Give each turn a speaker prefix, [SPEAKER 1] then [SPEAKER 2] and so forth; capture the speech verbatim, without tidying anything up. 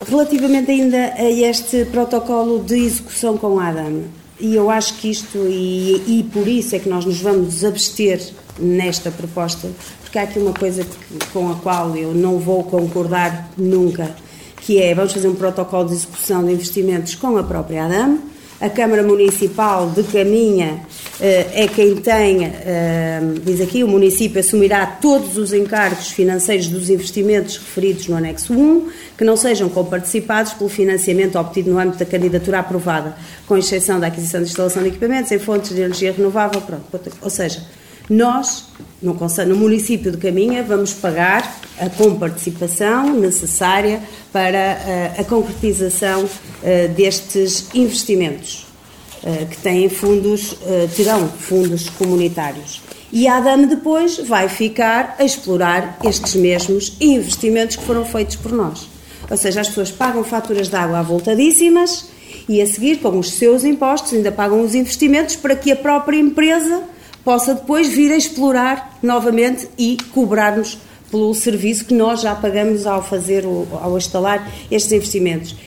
[SPEAKER 1] Relativamente ainda a este protocolo de execução com a ADAME, e eu acho que isto, e, e por isso é que nós nos vamos abster nesta proposta, porque há aqui uma coisa que, com a qual eu não vou concordar nunca, que é, vamos fazer um protocolo de execução de investimentos com a própria ADAME. A Câmara Municipal de Caminha é quem tem, diz aqui, o município assumirá todos os encargos financeiros dos investimentos referidos no anexo um, que não sejam comparticipados pelo financiamento obtido no âmbito da candidatura aprovada, com exceção da aquisição de instalação de equipamentos em fontes de energia renovável. Pronto. Ou seja, nós, no, no município de Caminha, vamos pagar a comparticipação necessária para a, a concretização uh, destes investimentos, uh, que têm fundos, uh, terão fundos comunitários. E a ADAME depois vai ficar a explorar estes mesmos investimentos que foram feitos por nós. Ou seja, as pessoas pagam faturas de água avultadíssimas e a seguir, com os seus impostos, ainda pagam os investimentos para que a própria empresa possa depois vir a explorar novamente e cobrar-nos pelo serviço que nós já pagamos ao fazer, ao instalar estes investimentos.